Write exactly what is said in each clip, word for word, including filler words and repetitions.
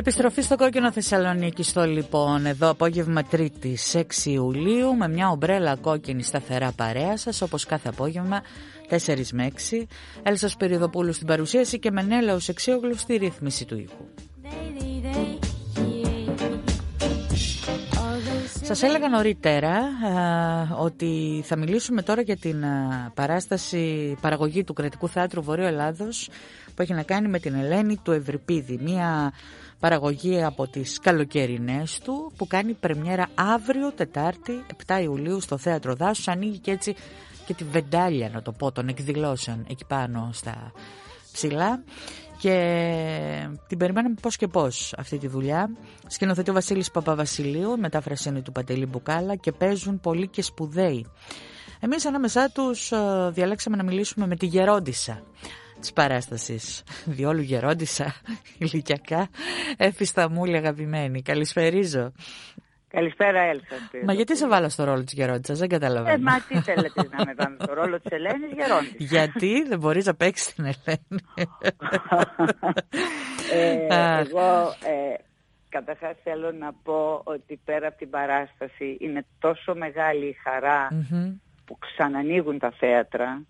Επιστροφή στο κόκκινο Θεσσαλονίκη στο λοιπόν εδώ απόγευμα Τρίτης έξι Ιουλίου με μια ομπρέλα κόκκινη σταθερά παρέα σας όπως κάθε απόγευμα τέσσερις με έξι. Έλσα Σπυριδοπούλου στην παρουσίαση και Μενέλαος Εξίογλου στη ρύθμιση του ήχου. Σας έλεγα νωρίτερα α, ότι θα μιλήσουμε τώρα για την α, παράσταση παραγωγή του Κρατικού Θεάτρου Βορείου Ελλάδος που έχει να κάνει με την Ελένη του Ευρυπίδη, μια παραγωγή από τις καλοκαιρινές του που κάνει πρεμιέρα αύριο Τετάρτη επτά Ιουλίου στο Θέατρο Δάσους. Ανοίγει και έτσι και τη βεντάλια, να το πω, των εκδηλώσεων εκεί πάνω στα ψηλά. Και την περιμέναμε πώς και πώς αυτή τη δουλειά. Σκηνοθετεί ο Βασίλης Παπαβασιλείου, μετάφραση είναι του Παντελή Μπουκάλα και παίζουν πολλοί και σπουδαίοι. Εμείς ανάμεσά τους διαλέξαμε να μιλήσουμε με τη γερόντισσα της παράστασης. Διόλου γερόντισσα, ηλικιακά, Εφισταμούλη αγαπημένη. Καλησπερίζω. Καλησπέρα, Έλσα. Μα γιατί σε βάλα στο ρόλο της γερόντισσας, δεν καταλαβαίνω. Ε, μα τι θέλετε να με βάλω στο ρόλο της Ελένης γερόντισσα. Γιατί δεν μπορείς να παίξεις την Ελένη. ε, εγώ ε, καταρχάς θέλω να πω ότι πέρα από την παράσταση είναι τόσο μεγάλη η χαρά mm-hmm. που ξανανοίγουν τα θέατρα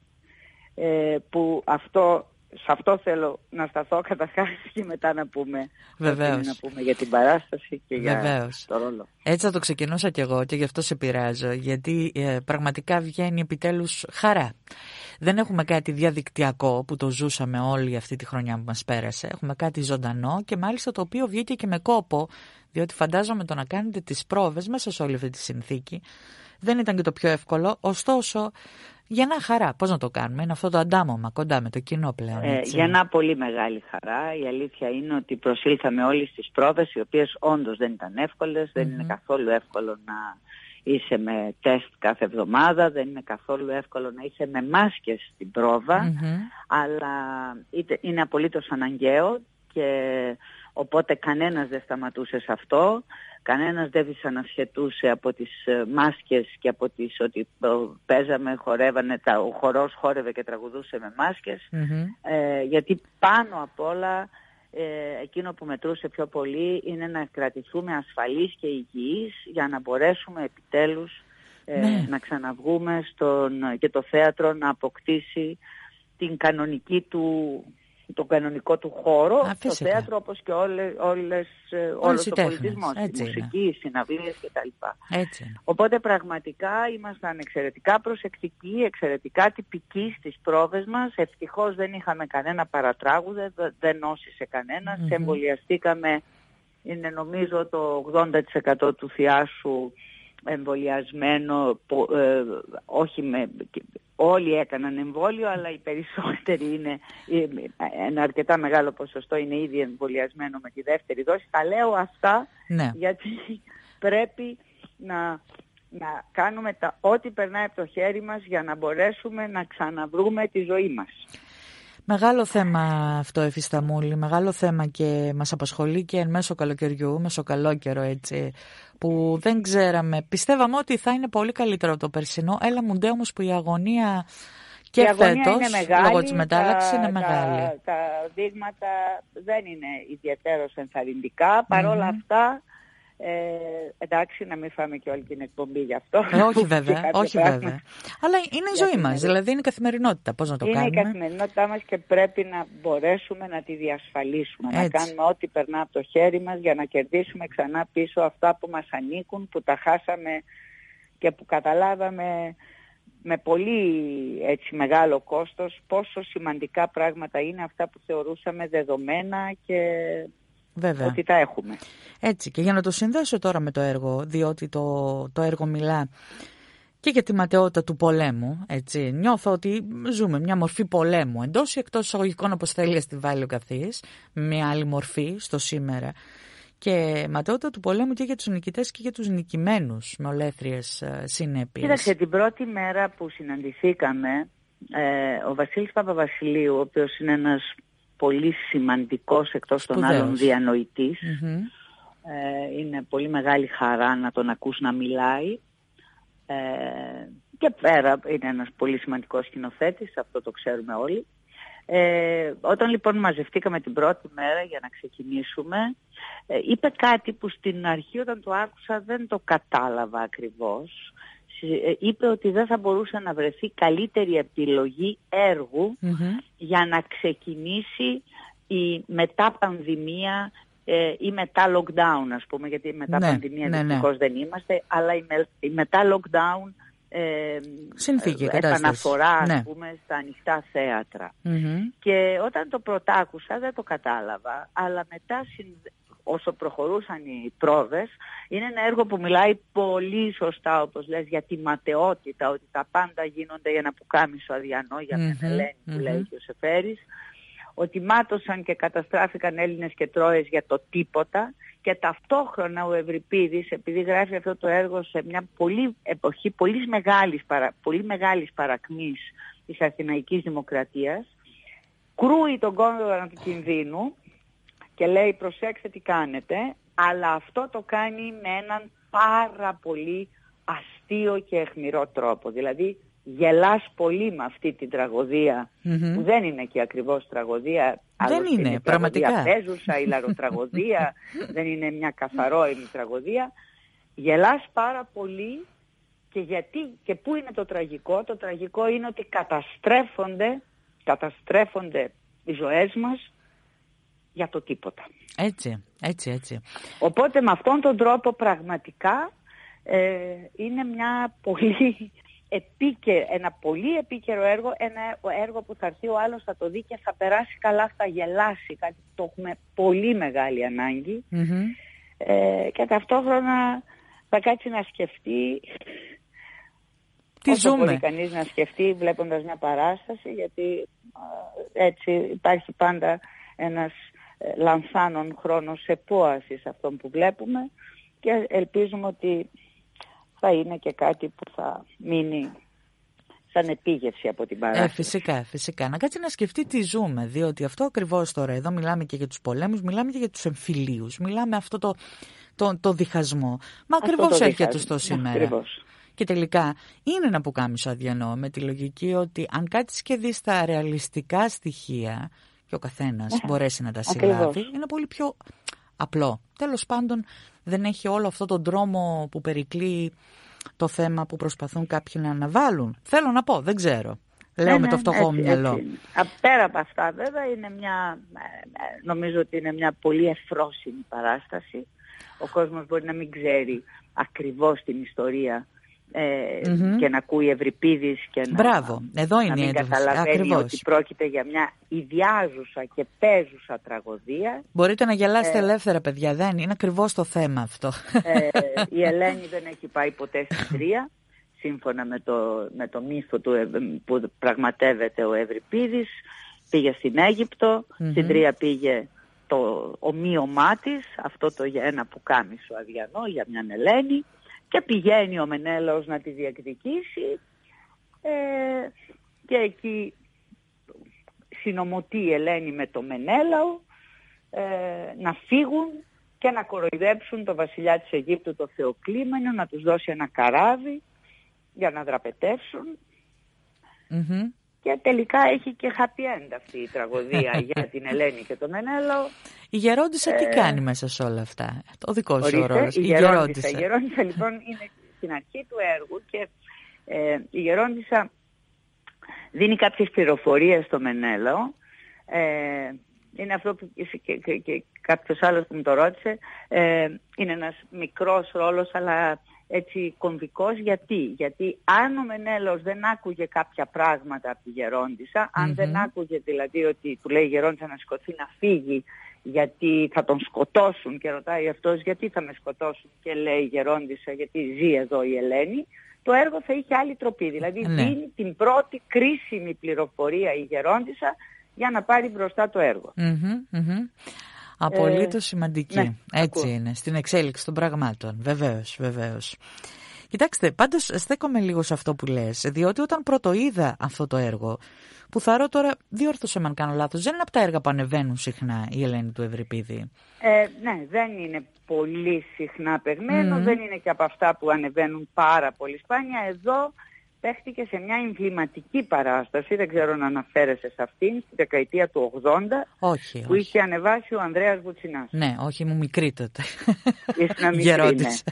ε, που αυτό... Σε αυτό θέλω να σταθώ καταρχάς και μετά να πούμε, να πούμε για την παράσταση και Βεβαίως. Για το ρόλο. Έτσι θα το ξεκινούσα κι εγώ και γι' αυτό σε πειράζω, γιατί ε, πραγματικά βγαίνει επιτέλους χαρά. Δεν έχουμε κάτι διαδικτυακό που το ζούσαμε όλη αυτή τη χρονιά που μας πέρασε. Έχουμε κάτι ζωντανό και μάλιστα το οποίο βγήκε και με κόπο, διότι φαντάζομαι το να κάνετε τις πρόβες μέσα σε όλη αυτή τη συνθήκη δεν ήταν και το πιο εύκολο, ωστόσο... Για να χαρά, πώς να το κάνουμε, είναι αυτό το αντάμωμα κοντά με το κοινό πλέον. Ε, για να πολύ μεγάλη χαρά. Η αλήθεια είναι ότι προσήλθαμε όλοι στις πρόβες, οι οποίες όντως δεν ήταν εύκολες, mm-hmm. δεν είναι καθόλου εύκολο να είσαι με τεστ κάθε εβδομάδα, δεν είναι καθόλου εύκολο να είσαι με μάσκες στην πρόβα, mm-hmm. αλλά είναι απολύτως αναγκαίο και οπότε κανένας δεν σταματούσε σε αυτό. Κανένας δεν δυσανασχετούσε από τις μάσκες και από τις ότι παίζαμε, χορεύανε, τα, ο χορός χόρευε και τραγουδούσε με μάσκες, mm-hmm. ε, γιατί πάνω απ' όλα ε, εκείνο που μετρούσε πιο πολύ είναι να κρατηθούμε ασφαλείς και υγιείς για να μπορέσουμε επιτέλους ε, ναι. να ξαναβγούμε στον, και το θέατρο να αποκτήσει την κανονική του... τον κανονικό του χώρο, Α, το θέατρο όπως και όλες, όλες, όλος ο πολιτισμός, η μουσική, οι συναυλίες κτλ. Οπότε πραγματικά ήμασταν εξαιρετικά προσεκτικοί, εξαιρετικά τυπικοί στις πρόβες μας. Ευτυχώς δεν είχαμε κανένα παρατράγουδε, δεν νόσησε κανένας, mm-hmm. εμβολιαστήκαμε, είναι νομίζω το ογδόντα τοις εκατό του θειάσου εμβολιασμένο, ε, όχι με... Όλοι έκαναν εμβόλιο, αλλά οι περισσότεροι είναι, ένα αρκετά μεγάλο ποσοστό είναι ήδη εμβολιασμένο με τη δεύτερη δόση. Τα λέω αυτά ναι. γιατί πρέπει να, να κάνουμε τα, ό,τι περνάει από το χέρι μας για να μπορέσουμε να ξαναβρούμε τη ζωή μας. Μεγάλο θέμα αυτό, Εφισταμούλη, μεγάλο θέμα και μας απασχολεί και εν μέσω καλοκαιριού, μέσω καλό καιρό έτσι, που δεν ξέραμε, πιστεύαμε ότι θα είναι πολύ καλύτερο από το περσινό, έλα μου ντε όμως που η αγωνία και η φέτος, μεγάλη, λόγω της μετάλλαξης, είναι μεγάλη. Τα, τα δείγματα δεν είναι ιδιαίτερως ενθαρρυντικά, παρόλα mm-hmm. αυτά, Ε, εντάξει, να μην φάμε και όλη την εκπομπή γι' αυτό. Ε, όχι βέβαια, όχι βέβαια. Αλλά είναι η ζωή μας, δηλαδή είναι η καθημερινότητα. Πώς να το είναι κάνουμε. Είναι η καθημερινότητά μας και πρέπει να μπορέσουμε να τη διασφαλίσουμε. Έτσι. Να κάνουμε ό,τι περνά από το χέρι μας για να κερδίσουμε ξανά πίσω αυτά που μας ανήκουν, που τα χάσαμε και που καταλάβαμε με πολύ έτσι, μεγάλο κόστος πόσο σημαντικά πράγματα είναι αυτά που θεωρούσαμε δεδομένα και... Βέβαια. Ότι τα έχουμε. Έτσι, και για να το συνδέσω τώρα με το έργο, διότι το, το έργο μιλά και για τη ματαιότητα του πολέμου, έτσι. Νιώθω ότι ζούμε μια μορφή πολέμου, εντός ή εκτός εισαγωγικών, όπως θέλει να τη βάλει ο καθής, μια άλλη μορφή στο σήμερα. Και ματαιότητα του πολέμου και για τους νικητές και για τους νικημένους, με ολέθριες συνέπειες. Κοίταξε, την πρώτη μέρα που συναντηθήκαμε, ε, ο Βασίλης Παπαβασιλείου, ο οποίος είναι ένας πολύ σημαντικός εκτός των άλλων διανοητής. Mm-hmm. Ε, είναι πολύ μεγάλη χαρά να τον ακούς να μιλάει. Ε, και πέρα είναι ένας πολύ σημαντικός σκηνοθέτης, αυτό το ξέρουμε όλοι. Ε, όταν λοιπόν μαζευτήκαμε την πρώτη μέρα για να ξεκινήσουμε, ε, είπε κάτι που στην αρχή όταν το άκουσα δεν το κατάλαβα ακριβώς. Ε, είπε ότι δεν θα μπορούσε να βρεθεί καλύτερη επιλογή έργου mm-hmm. για να ξεκινήσει η μετά πανδημία ε, ή μετά lockdown, ας πούμε, γιατί μετά ναι, πανδημία ναι, δυστυχώς ναι. δεν είμαστε, αλλά η, με, η μετά lockdown Ε, Συνθήκη, επαναφορά ας ναι. πούμε στα ανοιχτά θέατρα mm-hmm. και όταν το πρωτάκουσα δεν το κατάλαβα, αλλά μετά όσο προχωρούσαν οι πρόβες, είναι ένα έργο που μιλάει πολύ σωστά, όπως λες, για τη ματαιότητα, ότι τα πάντα γίνονται για ένα πουκάμισο αδιανό, για μια mm-hmm. Ελένη που mm-hmm. λέει και ο Σεφέρης, ότι μάτωσαν και καταστράφηκαν Έλληνες και Τρόες για το τίποτα, και ταυτόχρονα ο Ευρυπίδης, επειδή γράφει αυτό το έργο σε μια πολύ εποχή πολύ μεγάλης, παρα, πολύ μεγάλης παρακμής της Αθηναϊκής Δημοκρατίας, κρούει τον κόδωνα του κινδύνου και λέει προσέξτε τι κάνετε, αλλά αυτό το κάνει με έναν πάρα πολύ αστείο και αιχμηρό τρόπο. Δηλαδή γελάς πολύ με αυτή την τραγωδία mm-hmm. που δεν είναι και ακριβώς τραγωδία. Δεν είναι, είναι πραγματικά. Παίζουσα, ηλαροτραγωδία, δεν είναι μια καθαρόιμη τραγωδία. Γελάς πάρα πολύ και γιατί και πού είναι το τραγικό. Το τραγικό είναι ότι καταστρέφονται, καταστρέφονται οι ζωές μας για το τίποτα. Έτσι, έτσι, έτσι. Οπότε με αυτόν τον τρόπο πραγματικά ε, είναι μια πολύ... Επίκαι, ένα πολύ επίκαιρο έργο, ένα έργο που θα έρθει ο άλλος, θα το δει και θα περάσει καλά, θα γελάσει, κάτι που το έχουμε πολύ μεγάλη ανάγκη mm-hmm. ε, και ταυτόχρονα θα κάτσει να σκεφτεί τι όσο ζούμε. Μπορεί κανείς να σκεφτεί βλέποντας μια παράσταση, γιατί ε, έτσι υπάρχει πάντα ένας ε, λανθάνων χρόνος επόασης αυτών που βλέπουμε και ελπίζουμε ότι θα είναι και κάτι που θα μείνει σαν επίγευση από την παράσταση. Ε, φυσικά, φυσικά. Να κάτσει να σκεφτεί τι ζούμε, διότι αυτό ακριβώς τώρα, εδώ μιλάμε και για τους πολέμους, μιλάμε και για τους εμφυλίους, μιλάμε αυτό το, το, το διχασμό. Μα ακριβώς έρχεται στο σήμερα. Ακριβώς. Και τελικά είναι ένα πουκάμισο αδιανό, με τη λογική ότι αν κάτσεις και δεις τα ρεαλιστικά στοιχεία και ο καθένας yeah. μπορέσει να τα συλλάβει, είναι πολύ πιο απλό. Τέλος πάντων δεν έχει όλο αυτό τον δρόμο που περικλεί το θέμα που προσπαθούν κάποιοι να αναβάλουν. Θέλω να πω, δεν ξέρω. Λέω ναι, με το φτωχό έτσι, μυαλό. Έτσι. Πέρα από αυτά βέβαια είναι μια, νομίζω ότι είναι μια πολύ εφρόσιμη παράσταση. Ο κόσμος μπορεί να μην ξέρει ακριβώς την ιστορία ε, mm-hmm. και να ακούει Ευρυπίδης και να, Μπράβο. Εδώ είναι να μην καταλαβαίνει ακριβώς. Ότι πρόκειται για μια ιδιάζουσα και παίζουσα τραγωδία. Μπορείτε να γελάσετε ε, ελεύθερα παιδιά, δεν είναι ακριβώς το θέμα αυτό. Ε, η Ελένη δεν έχει πάει ποτέ στην Τρία, σύμφωνα με το, με το μύθο του, που πραγματεύεται ο Ευρυπίδης. Πήγε στην Αίγυπτο, mm-hmm. στην Τρία πήγε το ομοίωμά της, αυτό το για ένα πουκάμισο αδιανό, για μια Ελένη. Και πηγαίνει ο Μενέλαος να τη διεκδικήσει ε, και εκεί συνομωτεί η Ελένη με το Μενέλαο ε, να φύγουν και να κοροϊδέψουν το βασιλιά της Αιγύπτου, το Θεοκλήμενο, να τους δώσει ένα καράβι για να δραπετεύσουν. Mm-hmm. Και τελικά έχει και happy end αυτή η τραγωδία για την Ελένη και το Μενέλαο. Η Γερόντισσα ε... τι κάνει μέσα σε όλα αυτά, το δικό σου ρόλος? Η, η Γερόντισσα. Η Γερόντισσα λοιπόν είναι στην αρχή του έργου και ε, η Γερόντισσα δίνει κάποιες πληροφορίες στο Μενέλαο. Ε, είναι αυτό που και, και, και κάποιος άλλος που μου το ρώτησε. Ε, είναι ένας μικρός ρόλος αλλά έτσι κομβικός. Γιατί? Γιατί αν ο Μενέλαος δεν άκουγε κάποια πράγματα από τη Γερόντισσα, mm-hmm. αν δεν άκουγε δηλαδή ότι του λέει η Γερόντισσα να σηκωθεί να φύγει γιατί θα τον σκοτώσουν και ρωτάει αυτός γιατί θα με σκοτώσουν και λέει η Γερόντισσα γιατί ζει εδώ η Ελένη, το έργο θα είχε άλλη τροπή. Δηλαδή ναι. δίνει την πρώτη κρίσιμη πληροφορία η Γερόντισσα για να πάρει μπροστά το έργο. Mm-hmm, mm-hmm. Απολύτως ε, σημαντική. Ναι, έτσι ακούω. Είναι, στην εξέλιξη των πραγμάτων. Βεβαίως, βεβαίως. Κοιτάξτε, πάντως στέκομαι λίγο σε αυτό που λες, διότι όταν πρώτο είδα αυτό το έργο, που θαρώ τώρα, διόρθωσε με αν κάνω λάθος, δεν είναι από τα έργα που ανεβαίνουν συχνά η Ελένη του Ευρυπίδη. Ε, ναι, δεν είναι πολύ συχνά παιγμένο, mm. δεν είναι και από αυτά που ανεβαίνουν πάρα πολύ σπάνια. Εδώ παίχτηκε σε μια εμβληματική παράσταση, δεν ξέρω να αναφέρεσαι σε αυτήν, στη δεκαετία του ογδόντα, όχι, που όχι. είχε ανεβάσει ο Ανδρέας Βουτσινάς. Ναι, όχι, μου μικρή τότε. Ήσουν μικρή, Γερόντισα.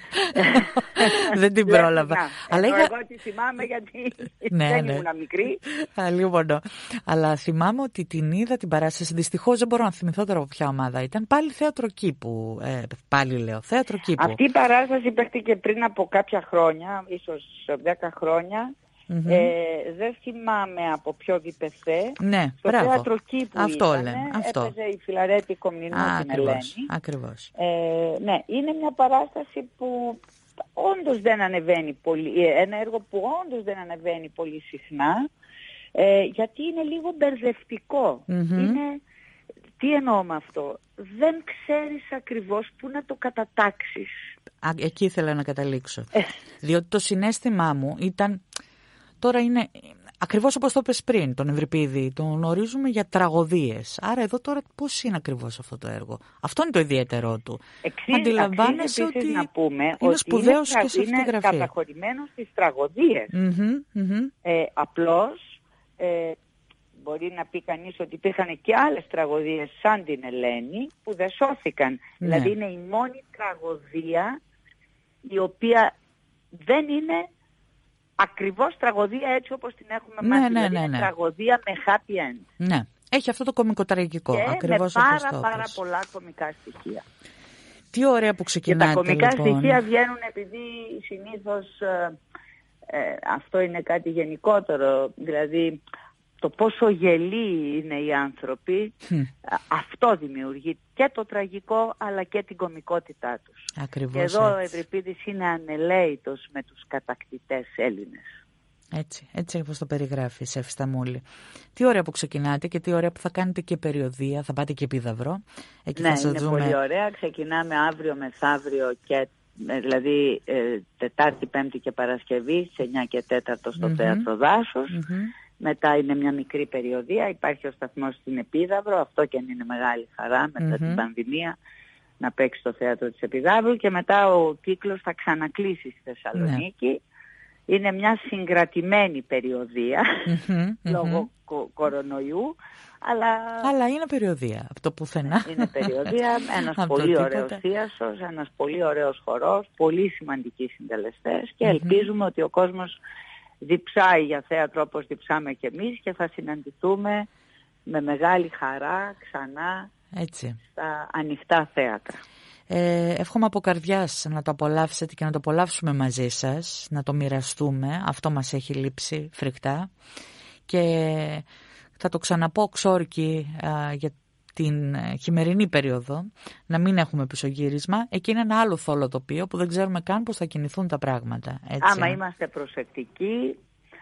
Ναι. Δεν την πρόλαβα. Αλλά είχα... εγώ τη θυμάμαι γιατί ναι, δεν ναι. ήμουν μικρή. Λίγο Αλλά θυμάμαι ότι την είδα την παράσταση. Δυστυχώς δεν μπορώ να θυμηθώ τώρα από ποια ομάδα ήταν. Πάλι θέατρο κήπου. Ε, πάλι λέω, θέατρο κήπου. Αυτή η παράσταση παίχτηκε πριν από κάποια χρόνια, ίσως δέκα χρόνια. Mm-hmm. Ε, δεν θυμάμαι από ποιο διπεθέ. Ναι, στο μπράβο. Θέατρο Κήπου αυτό ήτανε, λέμε, αυτό. Έπαιζε η Φιλαρέτη Κομνηνού την Ελένη. Ακριβώς. Ε, ναι, είναι μια παράσταση που όντως δεν ανεβαίνει πολύ, ένα έργο που όντως δεν ανεβαίνει πολύ συχνά, ε, γιατί είναι λίγο μπερδευτικό. Mm-hmm. Είναι, τι εννοώ με αυτό, δεν ξέρεις ακριβώς πού να το κατατάξεις. Α, εκεί ήθελα να καταλήξω. Ε. Διότι το συναίσθημά μου ήταν, τώρα είναι ακριβώς όπως το είπες πριν, τον Ευρυπίδη, τον γνωρίζουμε για τραγωδίες. Άρα εδώ τώρα πώς είναι ακριβώς αυτό το έργο. Αυτό είναι το ιδιαίτερό του. Εξής, αντιλαμβάνεσαι ότι να πούμε είναι ότι σπουδαίος είναι, και σε αυτή τη γραφή. Είναι καταχωρημένο στις τραγωδίες. Mm-hmm, mm-hmm. Ε, απλώς ε, μπορεί να πει κανείς ότι υπήρχαν και άλλες τραγωδίες σαν την Ελένη που δεν σώθηκαν. Ναι. Δηλαδή είναι η μόνη τραγωδία η οποία δεν είναι ακριβώς τραγωδία έτσι όπως την έχουμε ναι, μάθει. Ναι, δηλαδή ναι, ναι. είναι τραγωδία με happy end. Ναι. Έχει αυτό το κωμικοτραγικό. Και ακριβώς με πάρα όπως πάρα πολλά κωμικά στοιχεία. Τι ωραία που ξεκινάτε. Και τα κωμικά λοιπόν. στοιχεία βγαίνουν επειδή συνήθως ε, ε, αυτό είναι κάτι γενικότερο. Δηλαδή το πόσο γελοί είναι οι άνθρωποι, mm. αυτό δημιουργεί και το τραγικό αλλά και την κωμικότητά τους. Ακριβώς. Και εδώ έτσι. ο Ευρυπίδης είναι ανελαίητος με τους κατακτητές Έλληνες. Έτσι, έτσι όπως το περιγράφεις, Εφισταμούλη. Τι ωραία που ξεκινάτε και τι ωραία που θα κάνετε και περιοδεία, θα πάτε και Επίδαυρο. Εκεί ναι, θα σας είναι δούμε... πολύ ωραία. Ξεκινάμε αύριο μεθαύριο και δηλαδή ε, Τετάρτη, Πέμπτη και Παρασκευή, σε εννιά και τέταρτο στο mm-hmm. Θέατρο Δάσος. Mm-hmm. Μετά είναι μια μικρή περιοδεία, υπάρχει ο σταθμός στην Επίδαυρο, αυτό και αν είναι μεγάλη χαρά μετά mm-hmm. την πανδημία να παίξει στο θέατρο της Επιδαύρου και μετά ο κύκλος θα ξανακλείσει στη Θεσσαλονίκη. Ναι. Είναι μια συγκρατημένη περιοδεία mm-hmm. λόγω mm-hmm. κο- κορονοϊού, αλλά... αλλά είναι περιοδεία από το πουθενά. Είναι περιοδεία, ένας πολύ ωραίος θίασος, ένας πολύ ωραίος χορός, πολύ σημαντικοί συντελεστές και mm-hmm. ελπίζουμε ότι ο κόσμος διψάει για θέατρο όπως διψάμε και εμείς και θα συναντηθούμε με μεγάλη χαρά ξανά έτσι. Στα ανοιχτά θέατρα. Ε, εύχομαι από καρδιάς να το απολαύσετε και να το απολαύσουμε μαζί σας, να το μοιραστούμε. Αυτό μας έχει λείψει φρικτά και θα το ξαναπώ ξόρκι α, για την χειμερινή περίοδο, να μην έχουμε πισωγύρισμα. Εκεί είναι ένα άλλο θόλο τοπίο που δεν ξέρουμε καν πώς θα κινηθούν τα πράγματα. Έτσι. Άμα είμαστε προσεκτικοί,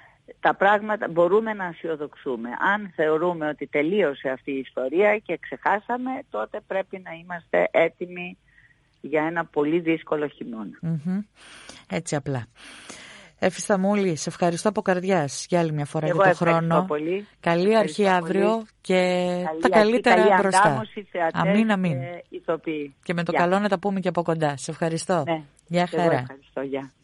τα πράγματα μπορούμε να αισιοδοξούμε. Αν θεωρούμε ότι τελείωσε αυτή η ιστορία και ξεχάσαμε, τότε πρέπει να είμαστε έτοιμοι για ένα πολύ δύσκολο χειμώνα. Mm-hmm. Έτσι απλά. Εφισταμούλη, σε ευχαριστώ από καρδιάς για άλλη μια φορά. Εγώ για το χρόνο. Πολύ. Καλή ευχαριστώ αρχή αύριο πολύ. και καλή τα καλύτερα καλή μπροστά. Αμήν, αμήν. Και, και με το Γεια. Καλό να τα πούμε και από κοντά. Σε ευχαριστώ. Ναι. Γεια χαρά. Ευχαριστώ. Γεια.